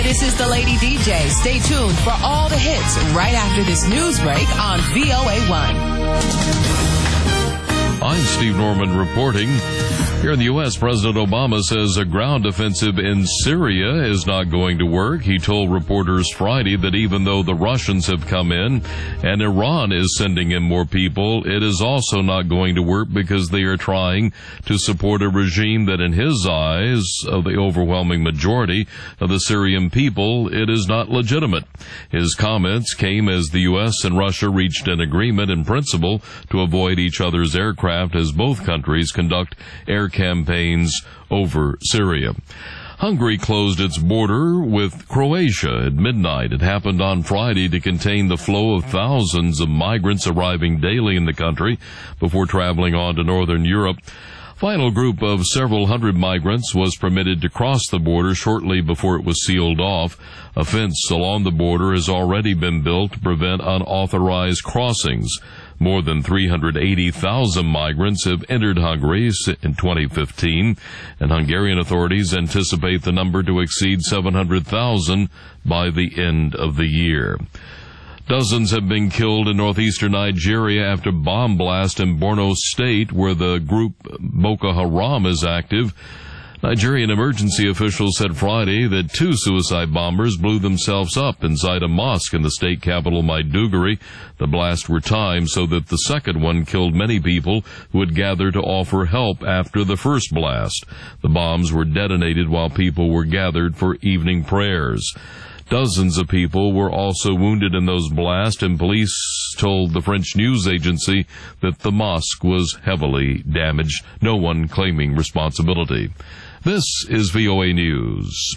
this is the Lady DJ. Stay tuned for all the hits right after this news break on VOA1. I'm Steve Norman reporting. Here in the U.S., President Obama says a ground offensive in Syria is not going to work. He told reporters Friday that even though the Russians have come in and Iran is sending in more people, it is also not going to work because they are trying to support a regime that in his eyes, of the overwhelming majority of the Syrian people, it is not legitimate. His comments came as the U.S. and Russia reached an agreement in principle to avoid each other's aircraft as both countries conduct air campaigns over Syria. Hungary closed its border with Croatia at midnight. It happened on Friday to contain the flow of thousands of migrants arriving daily in the country before traveling on to northern Europe. Final group of several hundred migrants was permitted to cross the border shortly before it was sealed off. A fence along the border has already been built to prevent unauthorized crossings. More than 380,000 migrants have entered Hungary in 2015, and Hungarian authorities anticipate the number to exceed 700,000 by the end of the year. Dozens have been killed in northeastern Nigeria after bomb blast in Borno State, where the group Boko Haram is active. Nigerian emergency officials said Friday that 2 suicide bombers blew themselves up inside a mosque in the state capital Maiduguri. The blasts were timed so that the second one killed many people who had gathered to offer help after the first blast. The bombs were detonated while people were gathered for evening prayers. Dozens of people were also wounded in those blasts, and police told the French news agency that the mosque was heavily damaged, no one claiming responsibility. This is VOA News.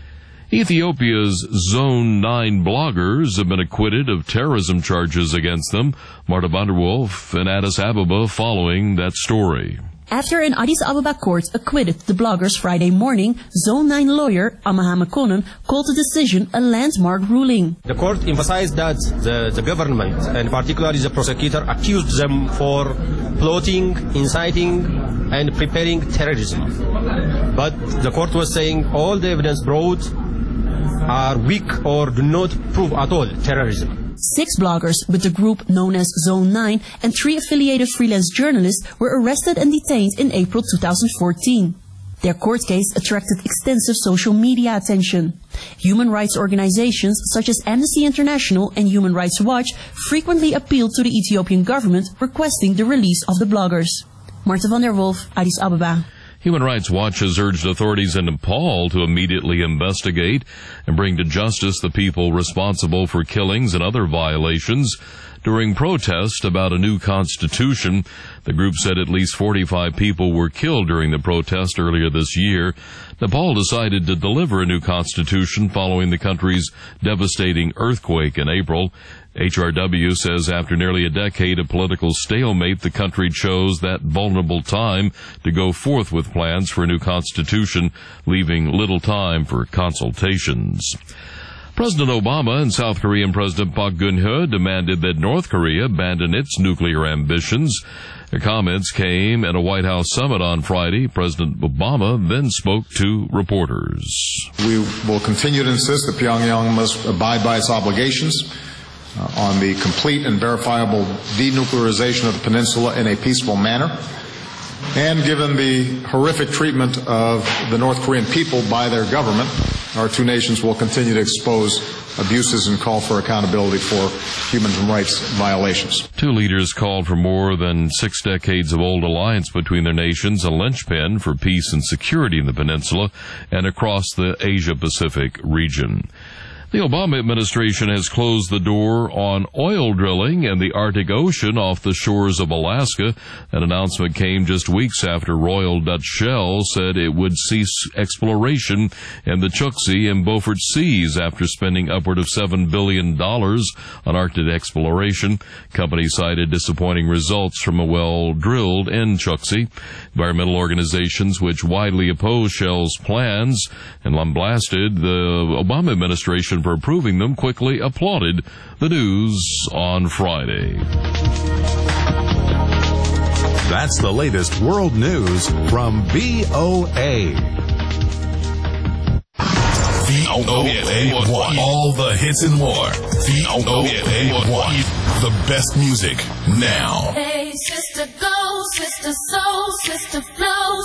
Ethiopia's Zone 9 bloggers have been acquitted of terrorism charges against them. Marta Vanderwolf in Addis Ababa following that story. After an Addis Ababa court acquitted the bloggers Friday morning, Zone 9 lawyer Amaha Mekonnen called the decision a landmark ruling. The court emphasized that the government, and particularly the prosecutor, accused them for plotting, inciting, and preparing terrorism. But the court was saying all the evidence brought are weak or do not prove at all terrorism. 6 bloggers with the group known as Zone 9 and 3 affiliated freelance journalists were arrested and detained in April 2014. Their court case attracted extensive social media attention. Human rights organizations such as Amnesty International and Human Rights Watch frequently appealed to the Ethiopian government requesting the release of the bloggers. Marta van der Wolf, Addis Ababa. Human Rights Watch has urged authorities in Nepal to immediately investigate and bring to justice the people responsible for killings and other violations. During protests about a new constitution, the group said at least 45 people were killed during the protest earlier this year. Nepal decided to deliver a new constitution following the country's devastating earthquake in April. HRW says after nearly a decade of political stalemate, the country chose that vulnerable time to go forth with plans for a new constitution, leaving little time for consultations. President Obama and South Korean President Park Geun-hye demanded that North Korea abandon its nuclear ambitions. Their comments came at a White House summit on Friday. President Obama then spoke to reporters. We will continue to insist that Pyongyang must abide by its obligations on the complete and verifiable denuclearization of the peninsula in a peaceful manner. And given the horrific treatment of the North Korean people by their government, our two nations will continue to expose abuses and call for accountability for human rights violations. Two leaders called for more than 6 decades of old alliance between their nations, a linchpin for peace and security in the peninsula and across the Asia-Pacific region. The Obama administration has closed the door on oil drilling in the Arctic Ocean off the shores of Alaska. An announcement came just weeks after Royal Dutch Shell said it would cease exploration in the Chukchi and Beaufort Seas after spending upward of $7 billion on Arctic exploration. Company cited disappointing results from a well drilled in Chukchi. Environmental organizations which widely oppose Shell's plans and lambasted the Obama administration for approving them quickly applauded the news on Friday. That's the latest world news from VOA. VOA1. All the hits and more. VOA1. The best music now. Hey, sister, go, sister, soul, sister, flow,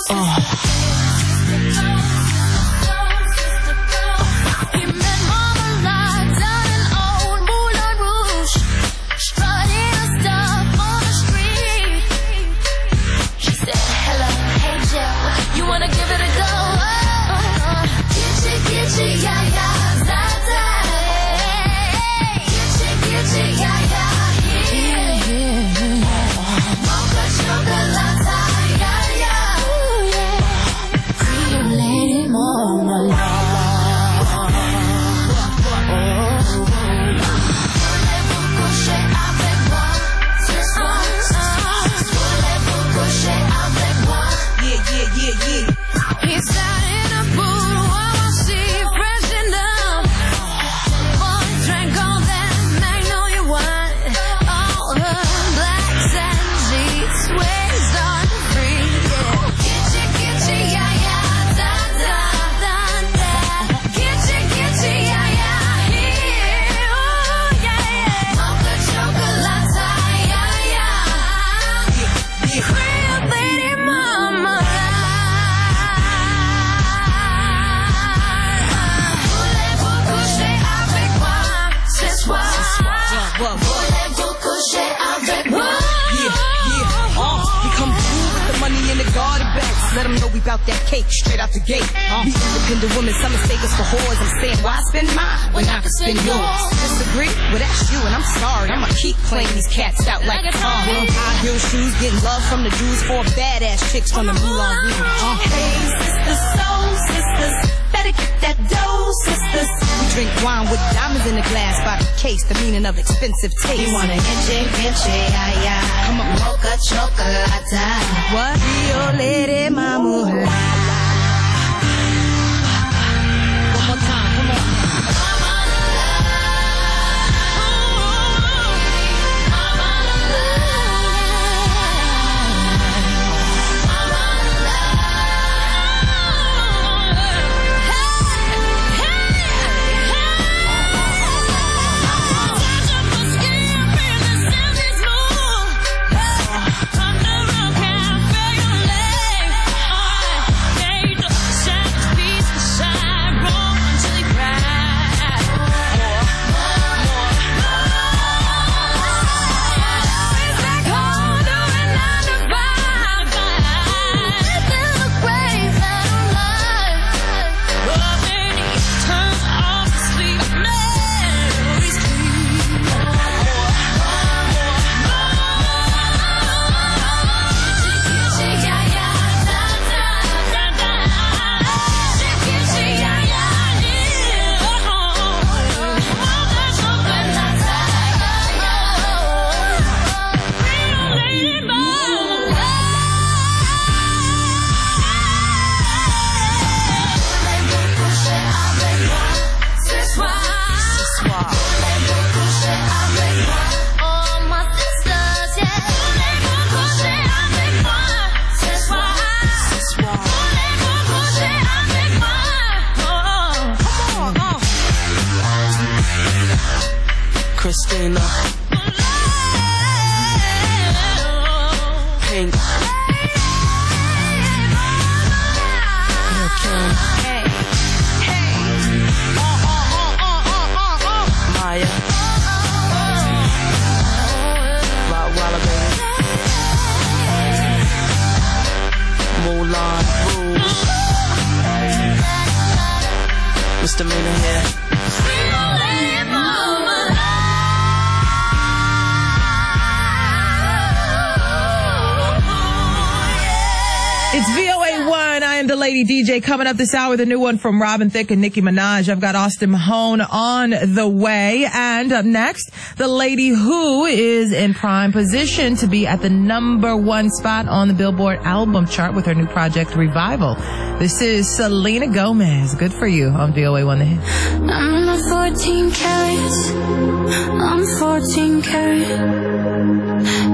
Let them know we bout that cake straight out the gate. We independent women, some mistake us for whores. I'm saying, why spend mine when I can spend yours? Disagree? Well, that's you, and I'm sorry. I'ma keep playing these cats out like a car. High heel shoes, getting love from the Jews, 4 badass chicks from the Moulin Rouge. Hey, sisters, soul sisters, better get that dough, sisters. We drink wine with diamonds in the glass by the case, the meaning of expensive taste. You wanna enche, come on, mocha chocolate. What? Rio Lady Mama. One more time, come on. Christina, Pink, Hey, hey, Maya, Rottweiler baby, Moulin Rouge, Misdemeanor here. It's VOA1. I am the Lady DJ. Coming up this hour, the new one from Robin Thicke and Nicki Minaj. I've got Austin Mahone on the way. And up next, the lady who is in prime position to be at the #1 spot on the Billboard album chart with her new project, Revival. This is Selena Gomez. Good for you on VOA1 The Hit. I'm not 14 carats. I'm 14 karat.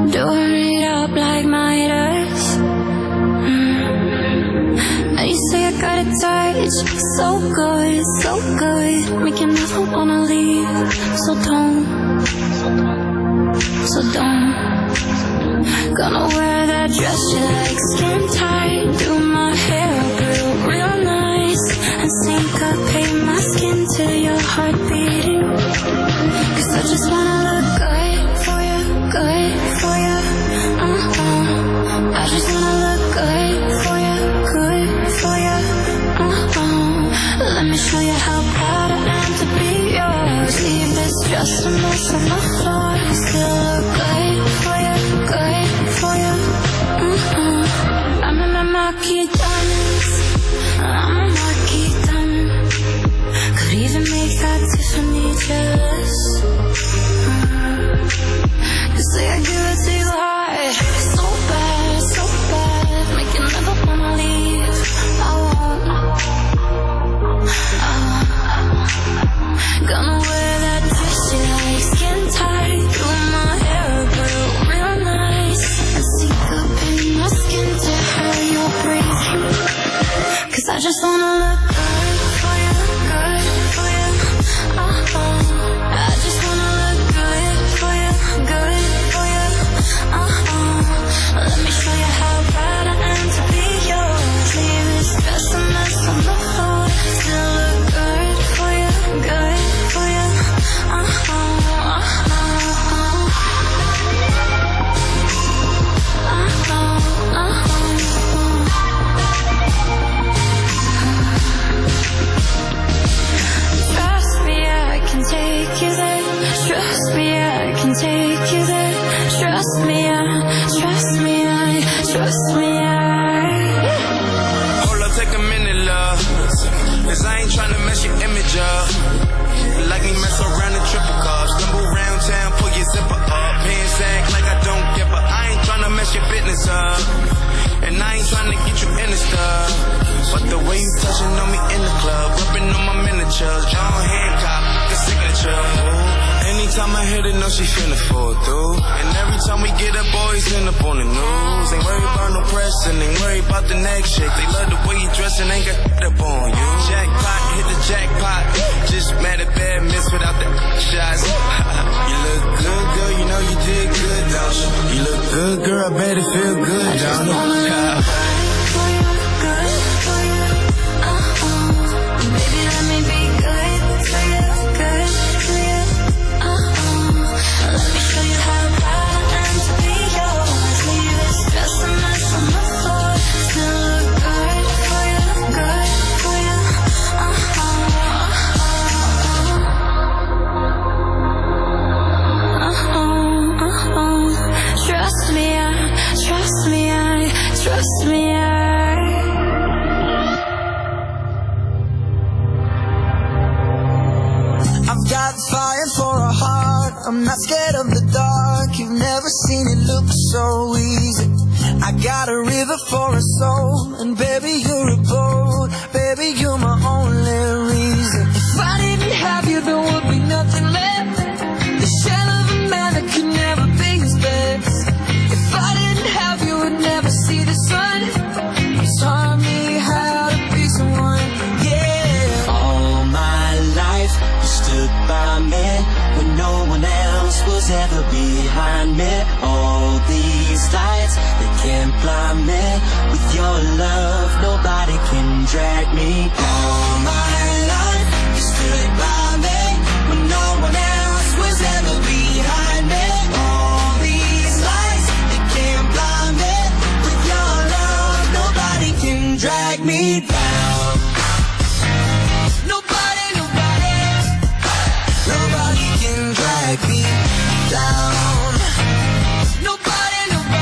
Doing it up like Midas. You say I got a touch, so good, make you never wanna leave. So don't. Gonna wear that dress you like, skin tight, do my hair real nice, and syncopate my skin to your heartbeat. 'Cause I just wanna look good for you. I just wanna look good for you. Let me show you how proud I am to be yours. Leave this dress a mess on the floor. Still look good for you. I'm in my marquee diamonds. Could even make that Tiffany jealous. You say I give it to you high, so bad, make you never wanna leave. I won't. Gonna wear that dress you like, skin tight, do my hair real nice, and syncopate my skin to her your breathing. 'Cause I just wanna look good for you. I just wanna look good for you. Let me show you how proud I am to be yours. Leave this dress a mess on the floor. Still look good for you. Trust me, I can take you there. Trust me, I can take you there. Trust me, I. Hold up, take a minute, love. 'Cause I ain't tryna mess your image up. Like me mess around in triple cups. Stumble around town, pull your zipper up. Pants sag like I don't give a. I ain't tryna mess your business up. And I ain't tryna get you in the stuff. But the way you touching on me in the club, rubbing on my miniatures, John Hancock, the signature. Anytime I hit it, know she finna fall through. And every time we get up, boys end up on the news. Ain't worried about no press and ain't worried about the next shit. They love the way you dress and ain't got up on you. Jackpot, hit the jackpot. Just mad at bad, miss without the shots. You look good, girl, you know you did good, don't you? You look good, girl, I bet it feel good, don't you? Baby, let me be good for you. Let me show you how proud I am to be yours. Leave this dress a mess on the floor. Still look good for you. Trust me, I've got fire for a heart. I'm not scared of the dark. You've never seen it look so easy. I got a river for a soul, and baby you're a boat. Baby you're my only reason. If I didn't have you, there would be nothing left. The shell of a man that could never be his best. If I didn't have you, would never see the sun. You taught me how to be someone. Yeah. All my life you stood by me when no one else was ever behind me. All these lights, they can't blind me. With your love, nobody can drag me. All my life you stood by me when no one else was ever behind me. All these lights, they can't blind me. With your love, nobody can drag me down. Nobody can drag me down. Nobody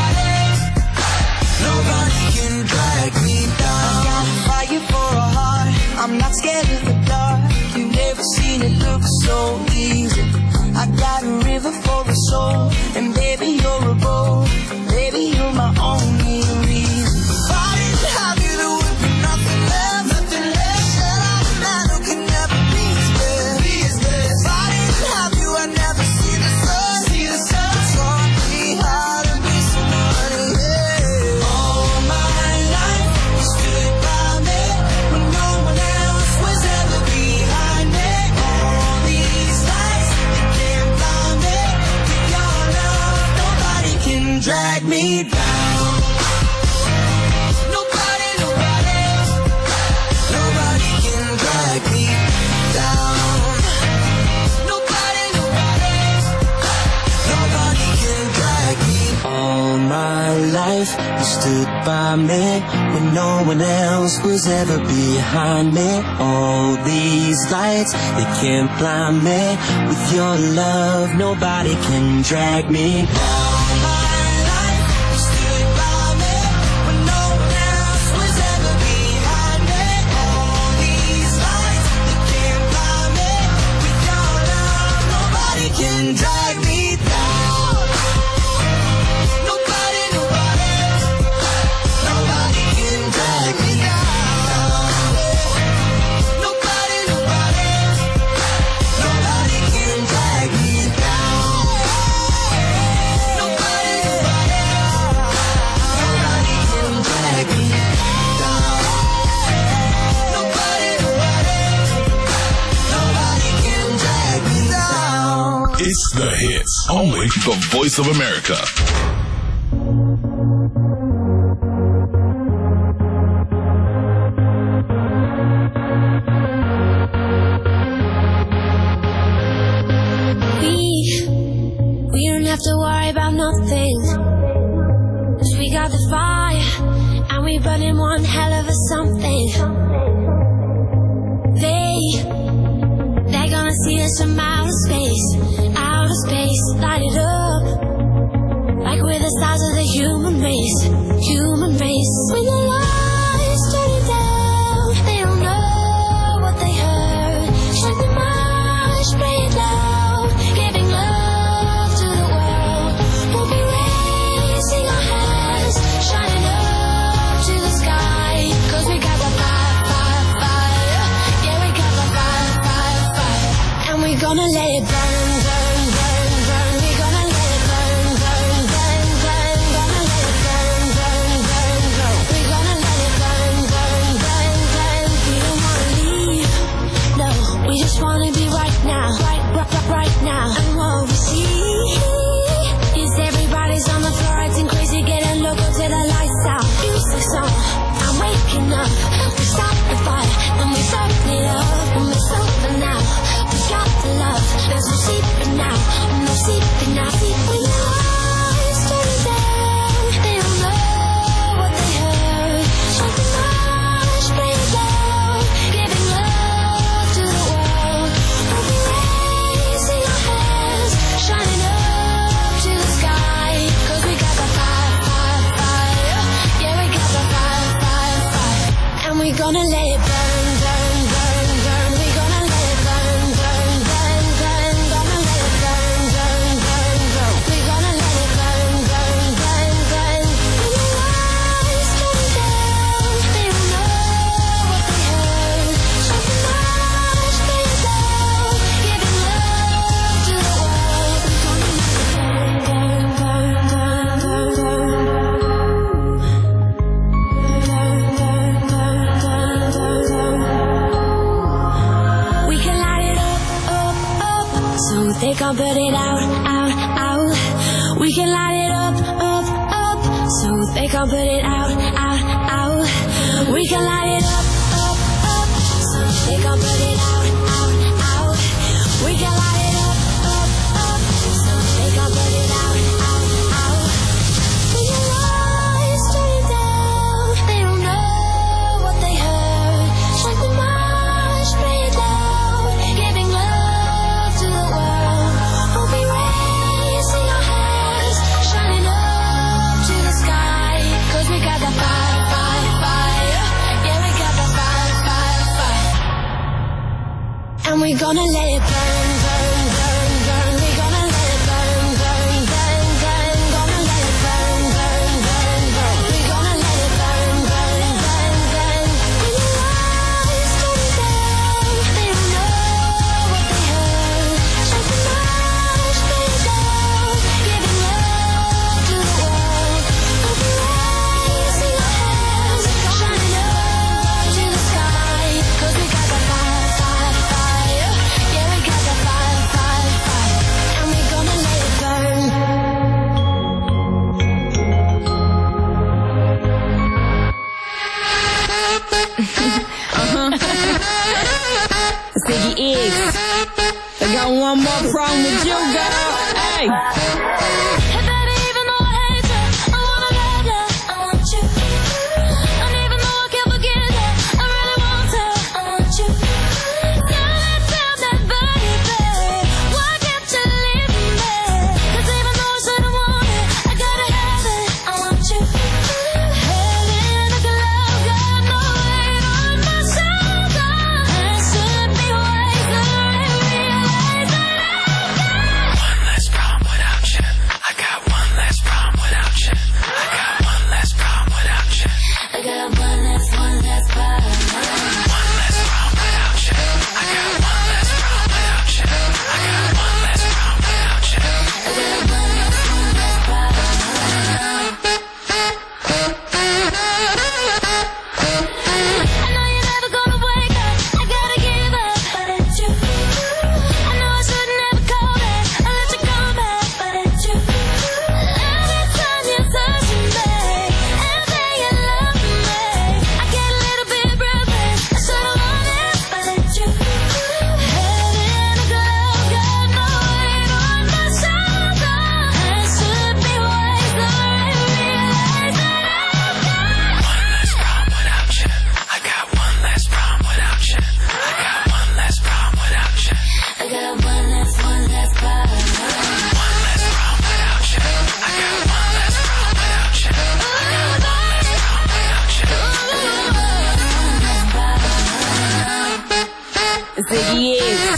can drag me down. I got fire for a heart. I'm not scared of the dark. You've never seen it look so easy. I got a river for a soul, and baby you're a boat. Baby you're my only reason. If I didn't have you, there would be nothing left. Nothing left. Said I'm a man who can never be his best. If I didn't have you, I'd never see the sun. Taught me how to be somebody. Yeah. All my life you stood by me drag me down. Nobody can drag me down. Nobody can drag me. All my life you stood by me when no one else was ever behind me. All these lights, they can't blind me. With your love, nobody can drag me down. Drag me down. Nobody can drag me down. Nobody can drag me down. Nobody can drag me down. Nobody can drag me down. It's the hits, only the Voice of America. We don't have to worry about nothing, 'cause we got the fire, and we burning one hell of a something. They're gonna see us from outer space, light it up, like we're the stars of the human race. When the lights turning down, they don't know what they heard. Shine the march, play it loud, giving love to the world. We'll be raising our hands, shining up to the sky, 'cause we got the fire, yeah, we got the fire, and we're gonna let it burn. Right now, and what we see is everybody's on the floor acting crazy, getting local till the lights out. Music's on, I'm waking up. We stop the fire and we start it up, and we're sober now. We got the love, there's no sleeping now, no sleeping now. When the lights turn down, they don't know what they heard. Shine the march, play it loud, giving love to the world. We'll be raising our hands, shining up to the sky, 'cause we got the fire, yeah, we got the fire, and we're gonna let it burn, burn, burn, burn. We're gonna let it burn, burn, burn, burn. Gonna let it burn, burn, burn, burn. We're gonna let it burn, burn, burn, burn. When the lights turn down, they don't know what they heard. Shine the march, play it loud, giving love to the world. We're gonna let it burn, burn, burn, burn, burn. We can light it up, up, so they can't put it out, out, out. We can light it up, up, so they can't put it out, out, out. We can light it up, so they can't put it out, out, out. We can light it up, so they can't put it out, out, out. When the lights turn down, they don't know what they heard. Shine the march, play it loud, giving love to the world. We'll be raising our hands, shining up to the sky, 'cause we got the fire, yeah, we got the fire, and we're gonna let it burn, burn, burn, burn. We're gonna let it burn, burn, burn, burn. Gonna let it burn, burn, burn, burn. We're gonna let it burn, burn, burn, burn. When the lights turn down, they don't know what they heard. Shine the march, play it loud, giving love to the world. We'll be raising our hands, shining up to the sky, 'cause we got the fire, yeah, we got the fire. Iggy Iggs. I got one more problem with you, girl. Hey. Ziggy is.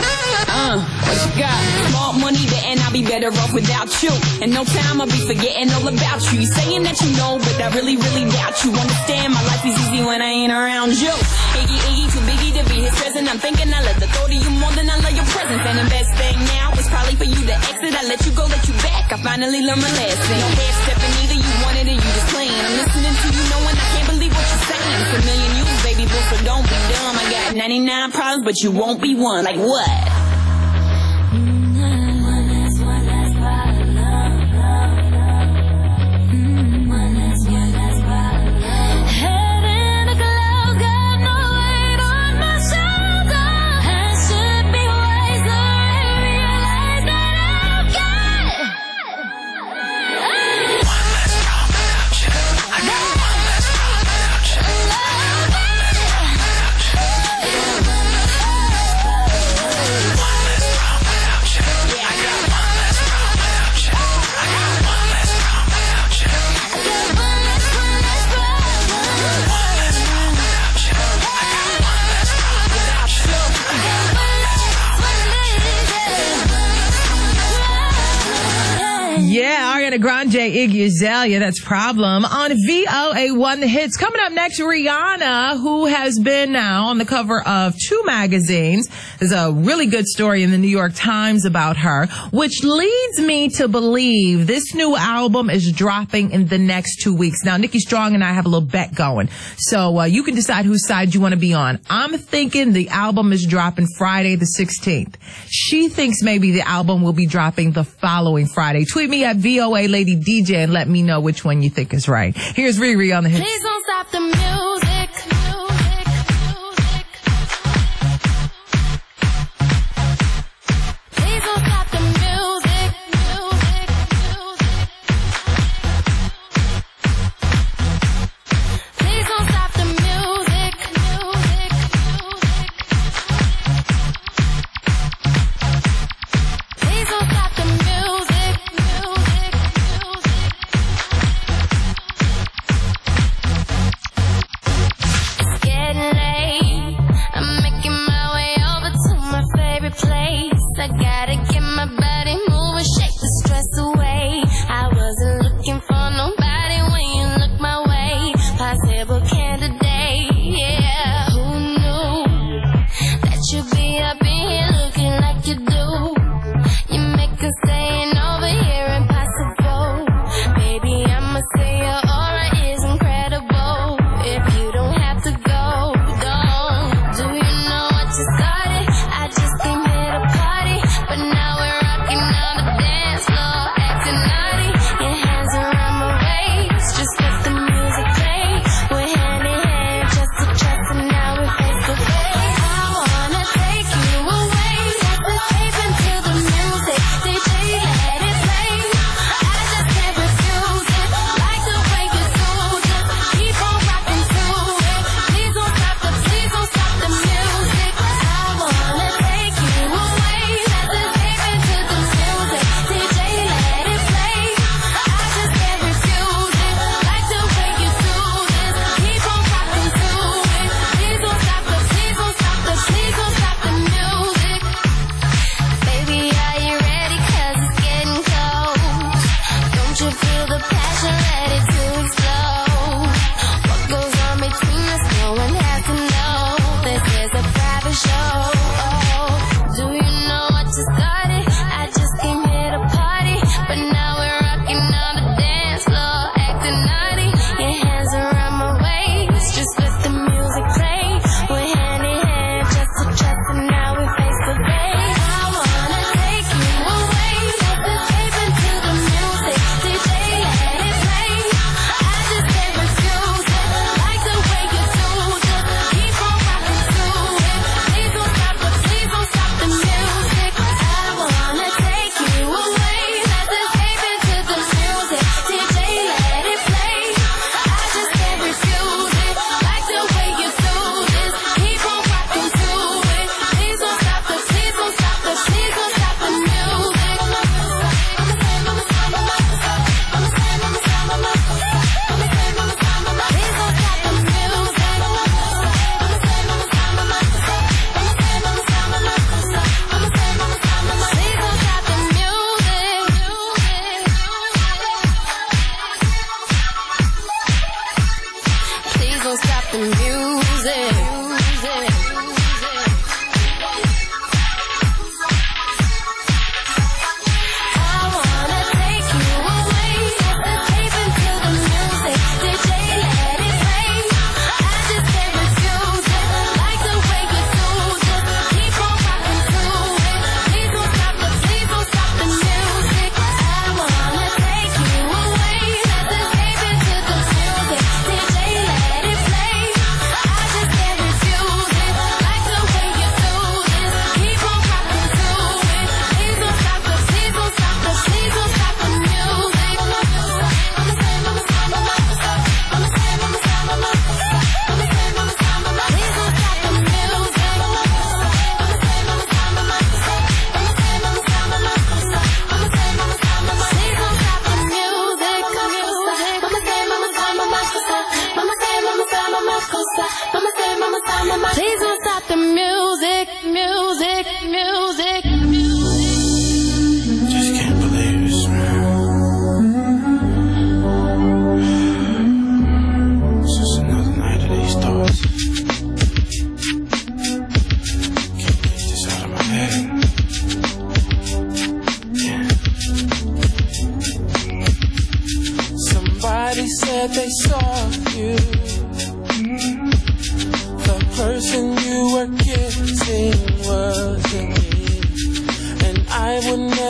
What you got? Small money there and I'll be better off without you. In no time I'll be forgetting all about you. You saying that you know, but I really, really doubt you. Understand my life is easy when I ain't around you. Iggy, Iggy, too biggie to be his present. I'm thinking I love the thought of you more than I love your presence. And the best thing now is probably for you to exit. I let you go, let you back. I finally learned my lesson. No half stepping either, you wanted it, you just playing. I'm listening to you knowing I can't believe what you're saying. It's a million you, baby boo, so don't be dumb. I got 99 problems, but you won't be one. Like what? Yeah, Ariana Grande, Iggy Azalea, that's Problem on VOA1 The Hits. Coming up next, Rihanna, who has been now on the cover of 2 magazines. There's a really good story in the New York Times about her, which leads me to believe this new album is dropping in the next 2 weeks. Now, Nikki Strong and I have a little bet going, so you can decide whose side you want to be on. I'm thinking the album is dropping Friday the 16th. She thinks maybe the album will be dropping the following Friday. Tweet me at VOA Lady DJ and let me know which one you think is right. Here's Riri on the hits. Please don't stop the music. Please don't stop the music. Please don't stop the music. Please don't stop the music. I gotta get my body moving, shake the stress away. I wasn't looking for nobody when you look my way. Possible candidate, yeah. Who knew that you'd be up in here looking like you do? You make us staying over here impossible. Baby, I'ma say your aura is incredible. If you don't have to go, don't. Do you know what you started? I just came here to party, but now we're rocking on the dance floor, acting naughty. Your hands around my waist, just let the music play. We're hand in hand, just to trust, and now we're face to face. I wanna take you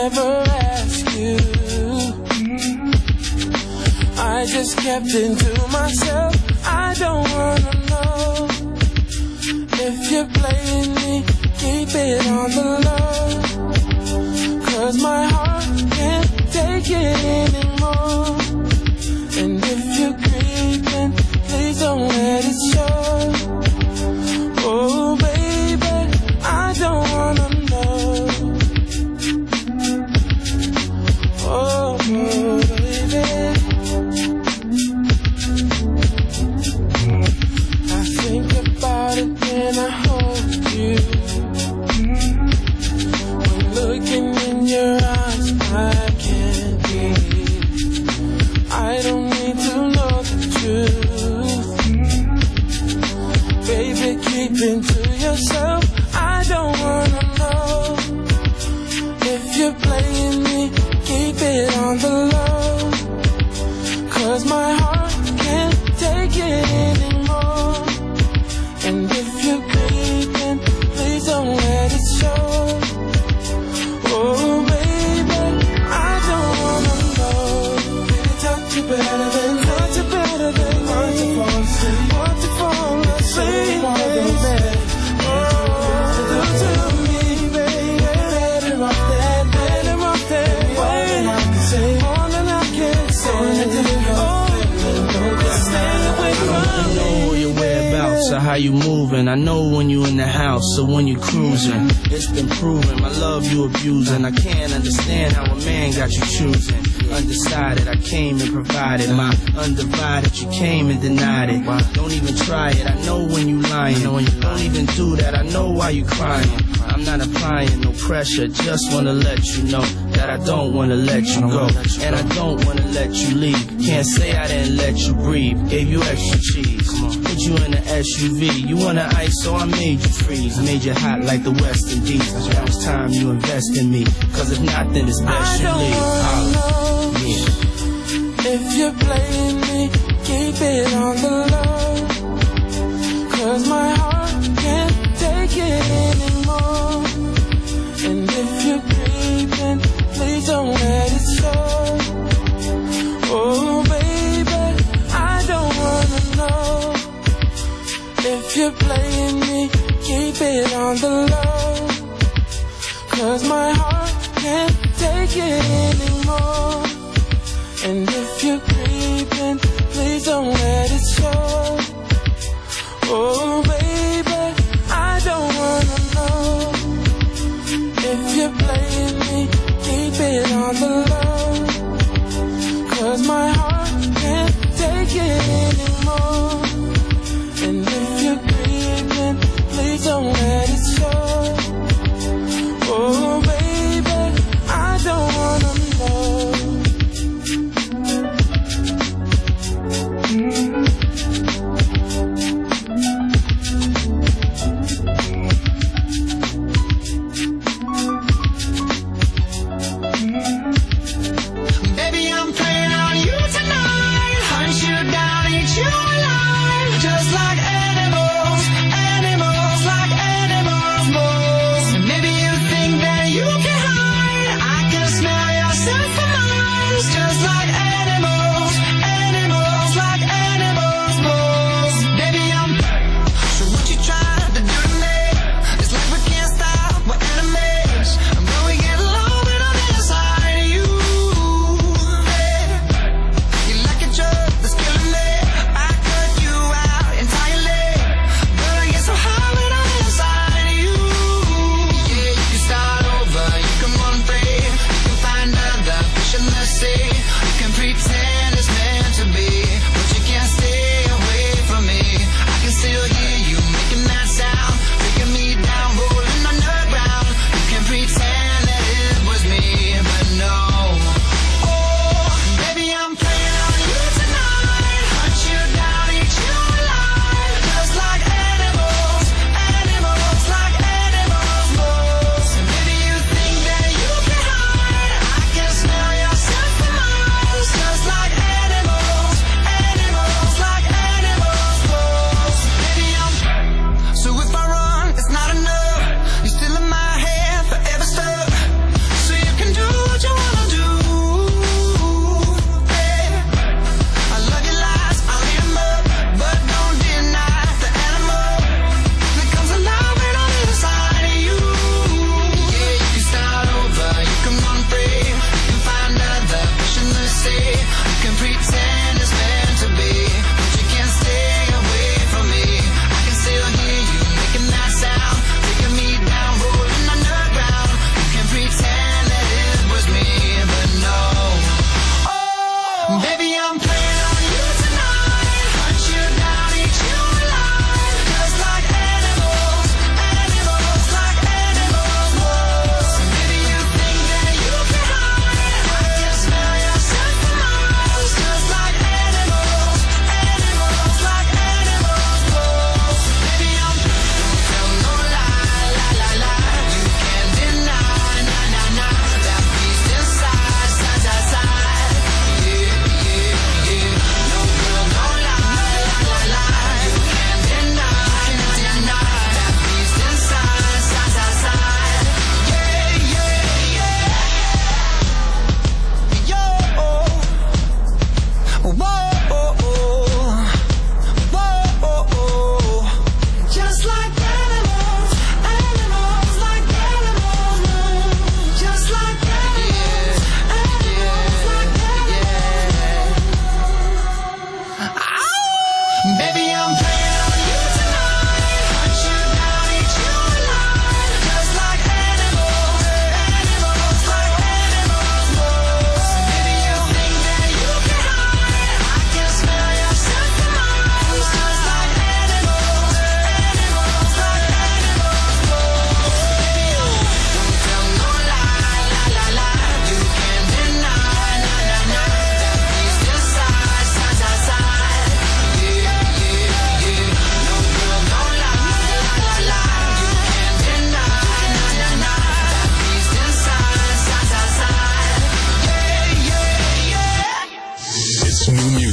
never ask you. I just kept it to myself. I don't wanna know if you're playing me. Keep it on the low, 'cause my heart can't take it anymore. And if you're creeping, please don't let it show. Oh baby, I don't wanna know. Oh baby, I think about it when I hold you. When looking in your eyes, I can't breathe. I don't need to know the truth. Baby, keep it to yourself. I don't wanna know if you're playing me. Keep it on the low, 'cause my heart can't take it anymore. And if you're creeping, please don't let it show. Oh baby, I don't wanna know. Baby, touch you better than, touch you better than, want to fall asleep, want to fall asleep, baby. Oh, do to me, baby, better off that way. More than I can say, more than I can say. Oh, stay away from me. I know your whereabouts, or how you moving. I know when you in the house, or when you cruising. It's been proven, my love you abusing. I can't understand how a man got you choosing. Undecided, I came and provided my undivided. You came and denied it. Don't even try it. I know when you lying. Don't even do that. I know why you crying. I'm not applying no pressure. Just wanna let you know that I don't wanna let you go, and I don't wanna let you leave. Can't say I didn't let you breathe. Gave you extra cheese. Put you in an SUV. You want an ice, so I made you freeze. Made you hot like the West Indies. Now it's time you invest in me. 'Cause if not, then it's best you leave. If you're playing me, keep it on the low, 'cause my heart can't take it anymore. And if you're creeping, please don't let it show. Oh baby, I don't wanna know if you're playing me, keep it on the low, 'cause my heart can't take it anymore. And if you're creeping, please don't let it show. Oh baby, I don't wanna know if you're playing me, keep it on the low, 'cause my heart can't take it anymore. And if you're creeping, please don't let it show. Oh baby, I don't wanna know.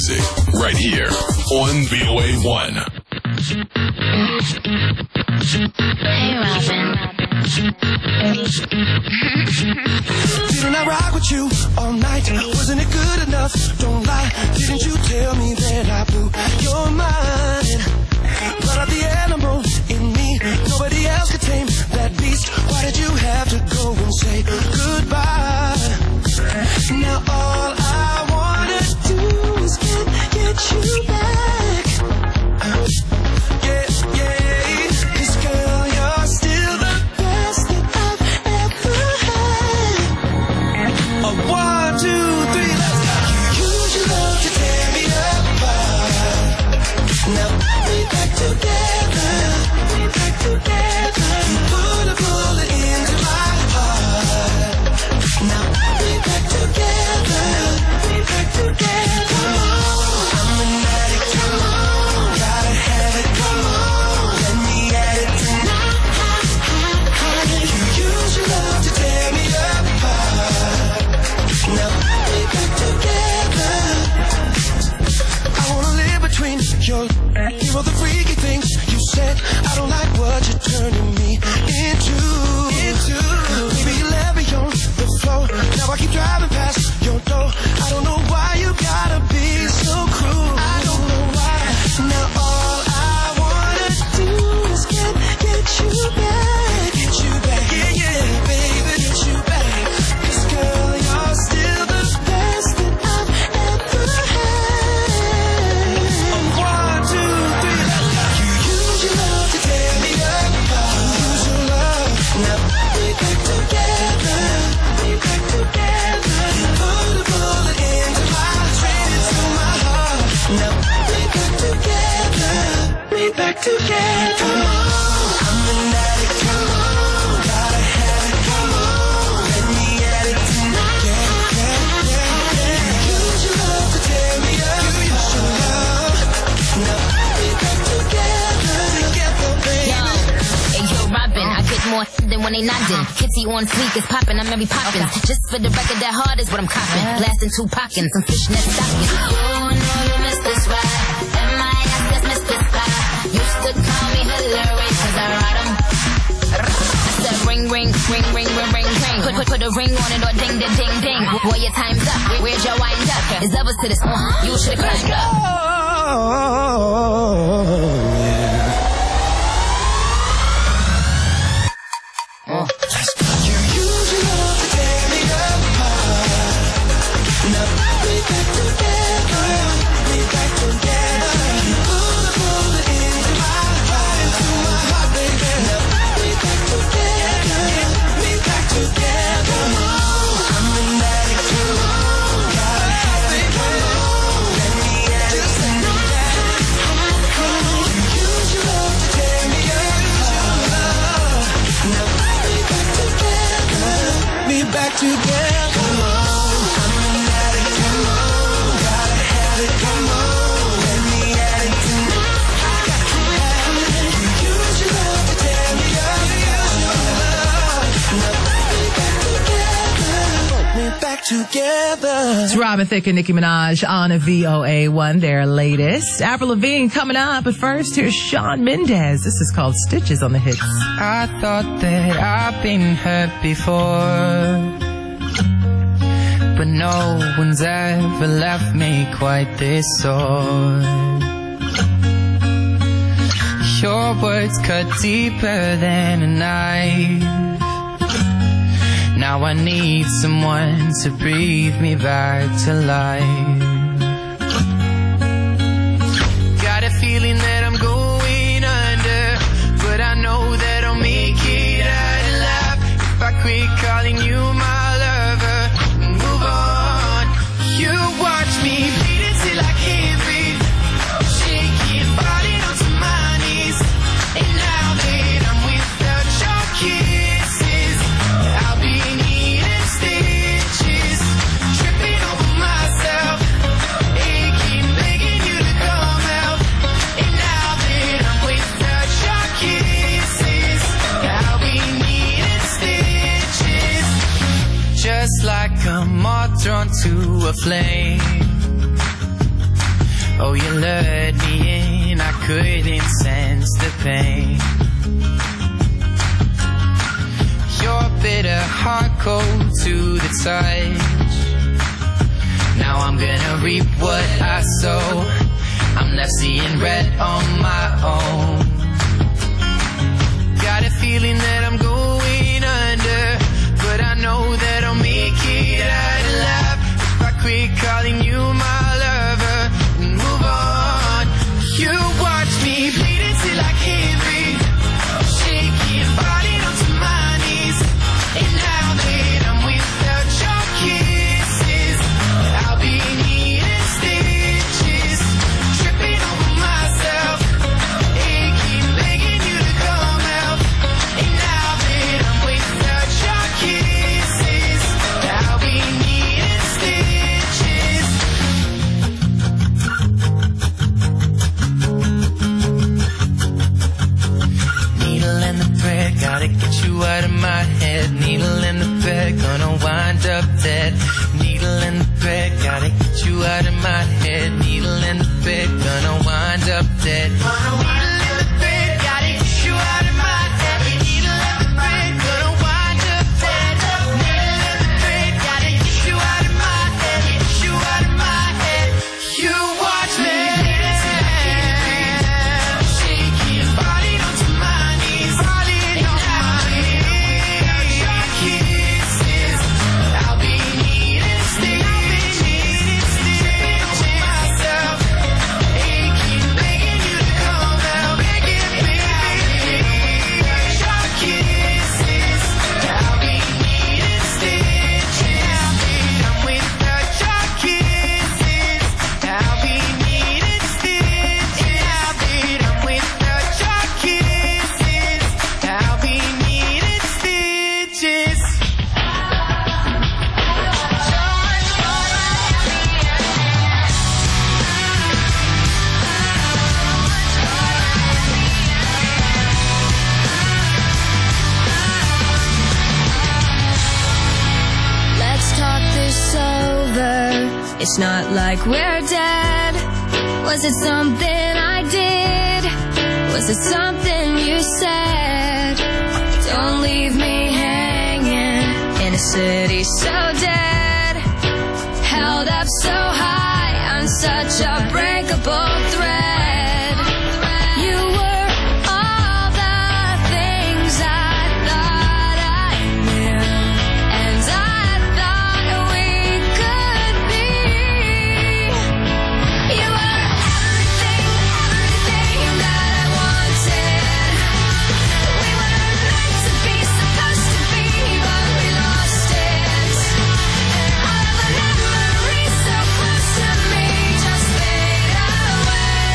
music right here on VOA1. Hey, Robin. Didn't I rock with you all night? Wasn't it good enough? Don't lie. Didn't you tell me that I blew your mind? Brought out the animal in me. Nobody else could tame that beast. Why did you have to go and say goodbye? Now all I wanna do is get you back. Yeah, yeah. 'Cause girl, you're still the best that I've ever had. 1, 2, 3, let's go. You use your love to tear me apart. Now we back together. We back together. You put a bullet into my heart. Now we back together. We back together. Come on, I'm an addict. Come on, gotta have it. Come on, let me at it tonight. You use your love to tear me apart. Now we back together. I wanna live between your, you know the freaky things you said. I don't like what you're turning me into. Maybe you left me on the floor. Now I keep driving past your door. I don't know why you gotta be so cruel. I don't know why. Now all I wanna do is get you back. Get you back, yeah, yeah, baby, get you back. 'Cause girl, you're still the best that I've ever had. 1, 2, 3, let's go. You use your love to tear me apart. Use your love. Now we back together. We back together. You put a bullet into my straight into my heart. Now we back together. We back together. Come on, I'm an addict. Come on, gotta have it. Come on, let me at it tonight. Yeah, yeah, yeah, yeah. You use your love to tear me apart. You use your love. Now we back together. Together, baby. Yo, hey, yo, Robin, I get more than when they nodding. Kitty on fleek is popping, I'm every popping. Just for the record, that hard is what I'm copping. Blasting 2 pockets, some fishnet stockings. Oh, no, you missed this ride. M.I.S. that's Mr. Spy. Used to call me Hillary, 'cause I ride 'em. I said ring, ring, ring, ring, ring, ring, ring. Put a ring on it or ding, ding, ding, ding. Boy, your time's up. Where's your wind up? It's levels to this. You should've climbed up. You use your love to tear me apart. Now we back together. We back together. You put a bullet into my heart, baby. Now we back together. We back together. Come on, I'm an addict. Come on, gotta have it. Come on, let me at it tonight. You use your love to tear me apart. Now we back together. We back together. Come on, I'm an addict. Come on, gotta have it. Come on, let me at it tonight. You use your love to tear me apart. Now we back together. We back together. It's Robin Thicke and Nicki Minaj on a VOA1, their latest. Avril Lavigne coming up, but first here's Shawn Mendes. This is called Stitches on the Hits. I thought that I've been hurt before, but no one's ever left me quite this sore. Your words cut deeper than a knife. Now I need someone to breathe me back to life. Got a feeling that I'm going under, but I know that I'll make it out alive if I quit calling you my lover and move on. You watch me bleed until I can't breathe, shaking, falling onto my knees. And now that I'm without your kisses, I'll be needing stitches, tripping over myself, aching, begging you to come out. And now that I'm without your kisses, I'll be needing stitches. Just like a moth drawn to a flame, Oh, you lured me in, I couldn't sense the pain. Your bitter heart cold to the touch. Now I'm gonna reap what I sow. I'm left seeing red on my own. Got a feeling that I'm going under, but I know that I'll make it out alive if I quit calling you my lover and move on. You watch me bleed until I can't breathe, shaking, falling onto my knees. And now that I'm without your kisses, I'll be needing stitches, tripping over myself, aching, begging you to come out. And now that I'm without your kisses, I'll be needing stitches. Needle and the thread, gotta get you out of my head. Needle and the thread, gonna wind up dead. Needle and the thread, gotta get you out of my head. Needle and the thread, gonna wind up dead. Needle and the thread, gotta get you out of my head. Needle and the thread, gonna wind up dead. Needle and the thread, gotta get you out of my head. Get you out of my head. You watch me shaking, falling onto my knees, falling on my knees. Your kisses, I'll be needing stitches, tripping over myself, aching, begging you to come out, begging, baby. Your kisses, I'll be needing stitches. I'm without your kisses, I'll be needing stitches. I'm without your kisses, I'll be needing stitches. Let's talk this over. It's not like we're dead. Was it something I did? Was it something you said? Don't leave me hanging in a city so dead, held up so high on such a breakable thread. You were all the things I thought I knew, and I thought we could be. You were everything, everything that I wanted. We were meant to be, supposed to be, but we lost it. All of the memories so close to me just fade away.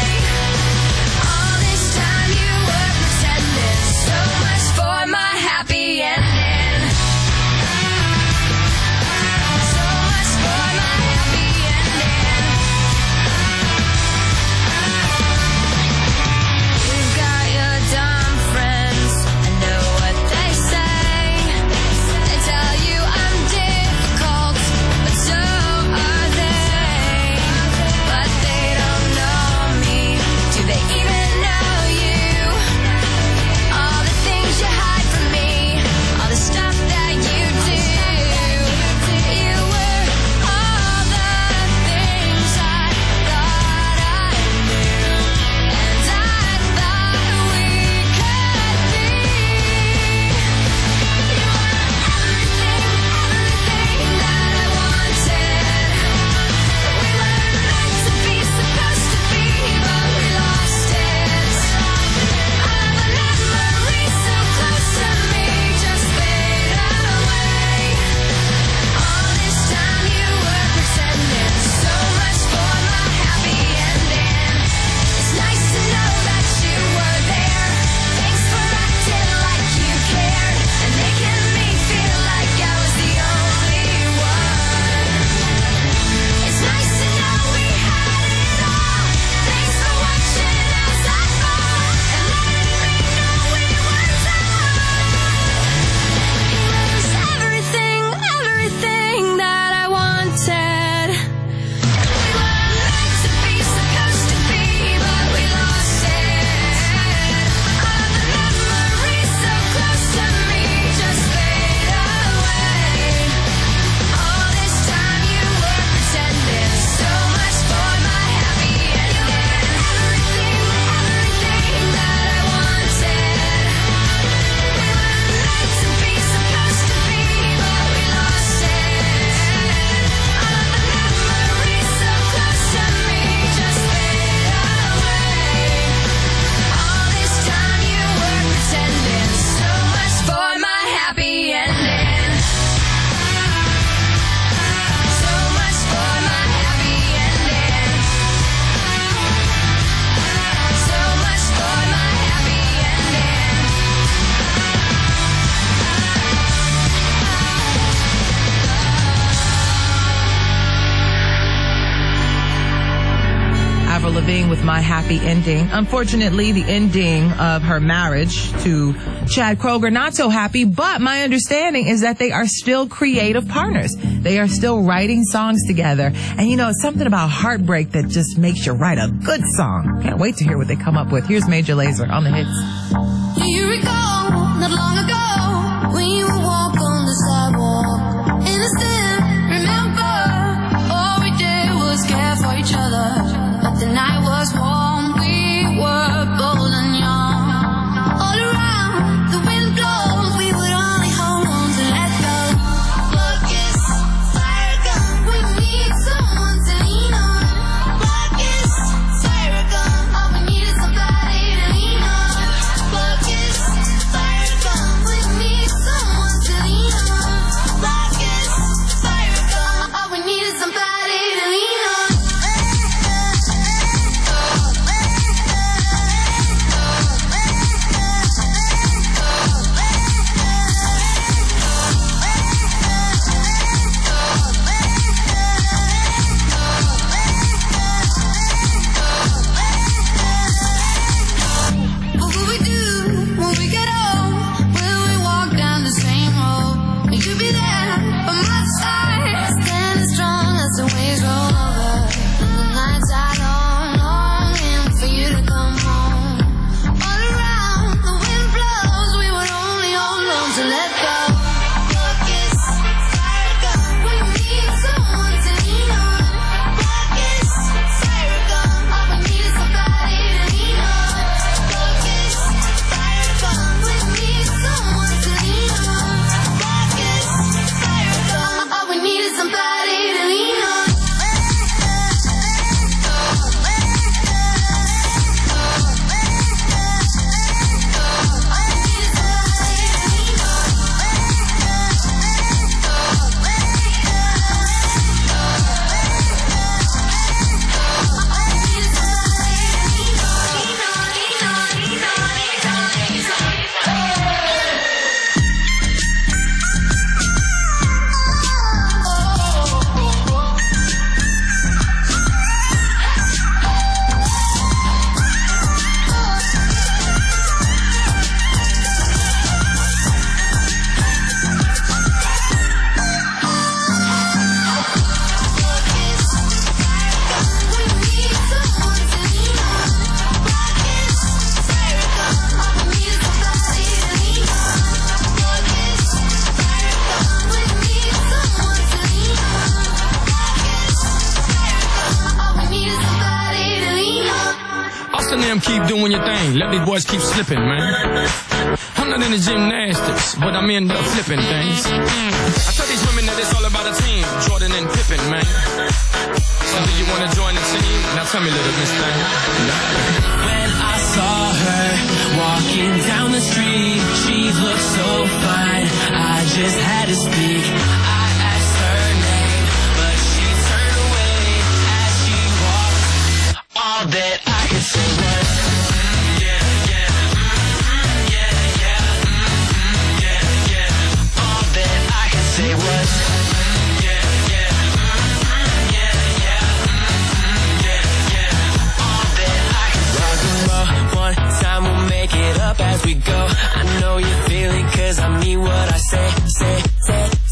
ending. So much for my happy ending. So much for my happy ending. Avril Lavigne with My Happy Ending. Unfortunately, the ending of her marriage to Chad Kroeger, not so happy, but my understanding is that they are still creative partners. They are still writing songs together. And you know, it's something about heartbreak that just makes you write a good song. Can't wait to hear what they come up with. Here's Major Lazer on the hits. Do you recall not long ago when you would walk on the sidewalk? Innocent, remember, all we did was care for each other. But the night was warm, we were bold and young. All around, the wind blows, we would only hold on to let go. Focus, fire gun, we need someone to lean on. Focus, fire gun, all we need is somebody to lean on. Focus, fire gun, we need someone to lean on. Focus, fire gun, all we need is somebody to lean on. What will we do when we get old? Will we walk down the same road? Will you be there by my side, standing strong as the waves roll over? And the nights are long, longing for you to come home. All around, the wind blows, we would only hold on to let go. Focus, fire gun, we need someone to lean on. Focus, fire gun, all we need is somebody to lean on. Focus, fire gun, we need someone to lean on. Focus, fire gun, all we need is somebody to lean on. Austin them keep doing your thing. Let these boys keep slipping, man. I'm not into gymnastics, but I'm into flipping things. I tell these women that it's all about a team. Jordan and Pippen, man. So do you want to join the team? Now tell me, little Miss Thing. When I saw her walking down the street, she looked so fine, I just had to speak. I asked her name, but she turned away as she walked. All that I could say was, yeah, yeah, yeah, yeah, yeah, yeah. All that I could say was, yeah, yeah, yeah, yeah, yeah, yeah. All that I could say was, rock and roll, one time we'll make it up as we go. I know you feel it 'cause I mean what I say, say, say.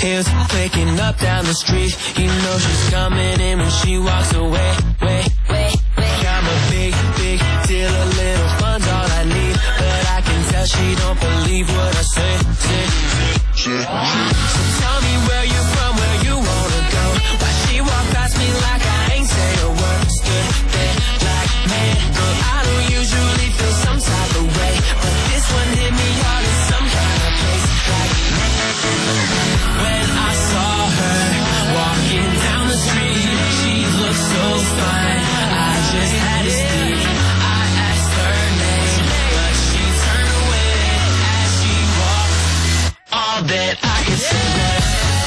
heels clicking up down the street. You know she's coming in when she walks away. I'm a big deal, a little fun's all I need, but I can tell she don't believe what I say. So tell me where you from, where you wanna go. Why she walk past me like I ain't say a word. Stood there like, man, girl, I don't usually feel some type of way, but this one hit me hard in some kind of place. Like, when I saw her walking down the street, she looked so fine, I just had to speak. I asked her name, but she turned away as she walked. All that I could say was,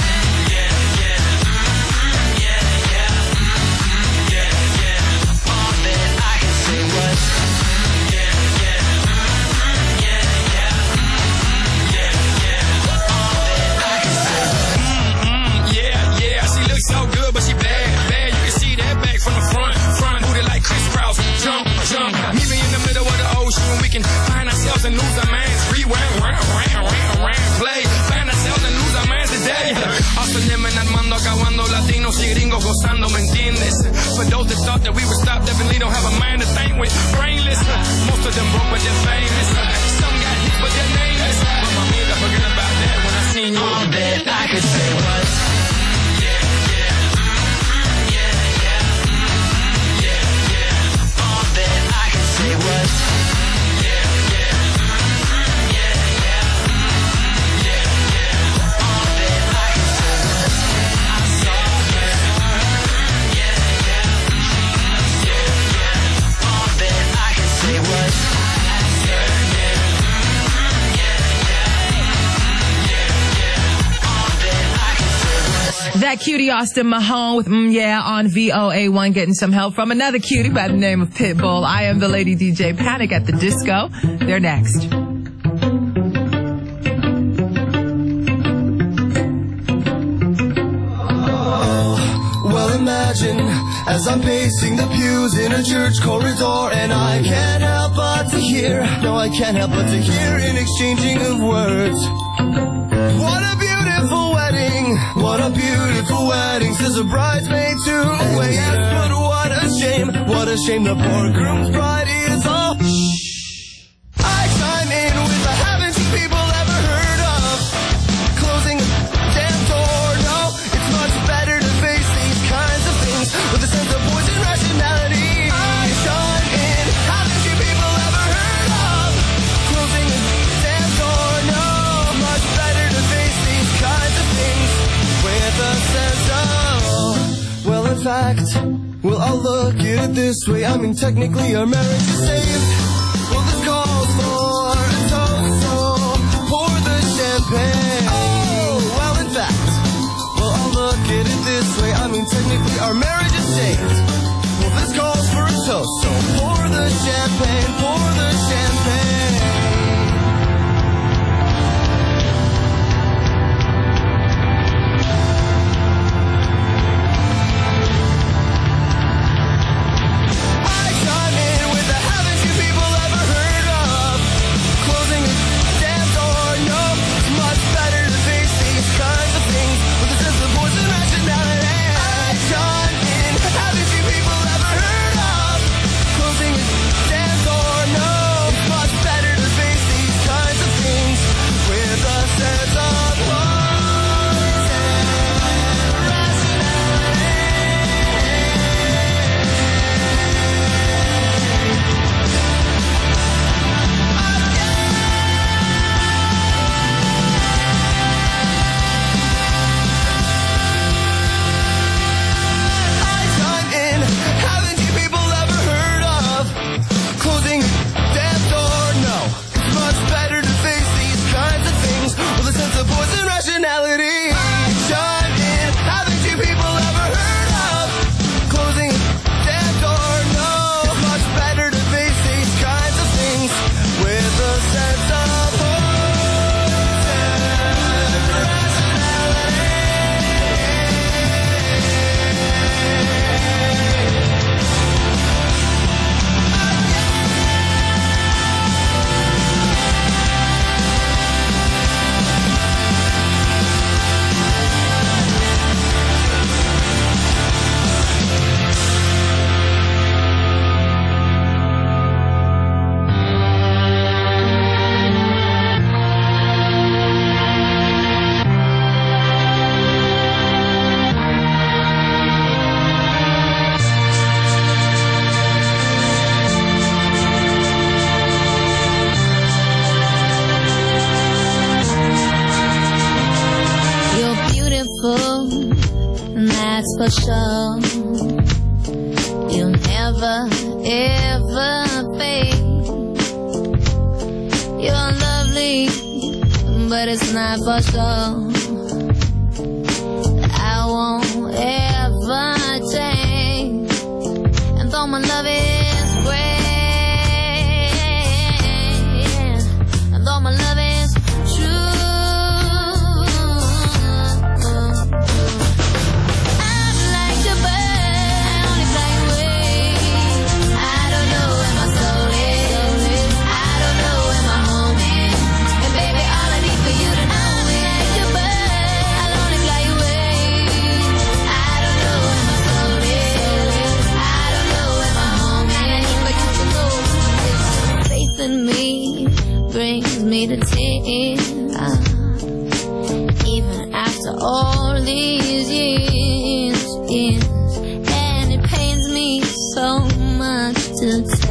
all that I could say was, yeah, she looks so good, but she bad. You can see that back from the front, booty like crisscross, jump. Meet me in the middle of the ocean, we can find ourselves and lose our minds. Rewind, play, find ourselves and lose our minds today. Hustling and Armando, acabando, latinos y gringos gozando, ¿me entiendes? For those that thought that we would stop, definitely don't have a mind to think with. Brainless, most of them broke but they're famous. Some got hit but they're nameless. But my nigga, forget about that when I seen you. All that I could say was, all that I could say was, That cutie Austin Mahone with Yeah on VOA1, getting some help from another cutie by the name of Pitbull. I am the Lady DJ. Panic at the Disco. They're next. Well, imagine as I'm pacing the pews in a church corridor, and I can't help but to hear, no, I can't help but to hear an exchanging of words. What a beautiful wedding, what a beautiful wedding, says a bridesmaid to a waiter. But what a shame the poor groom's bride is all. I chime in with a haven't you people ever heard of closing a damn door? No, it's much better to face these kinds of things with a sense of poise and rationality. I chime in, haven't you people ever heard of closing a damn door? No, much better to face these kinds of things with a sense of, well, in fact, well, I'll look at it this way. I mean, technically our marriage is saved. Well, this calls for a toast, so pour the champagne. Oh, well, in fact, well, I'll look at it this way. I mean, technically our marriage is saved. Well, this calls for a toast, so pour the champagne, pour the champagne. Heard never, ever fade. You're lovely, but it's not for sure. I won't ever change. And though my love is great, and though my love is true, I'm like a bird, I only fly away. I don't know where my soul is, I don't know where my home is. And baby, all I need for you to know is like a bird, I'll only fly away. I don't know where my soul is, I don't know where my home is. But you can know this faith in me brings me to tears. Even after all these years, and it pains me so much to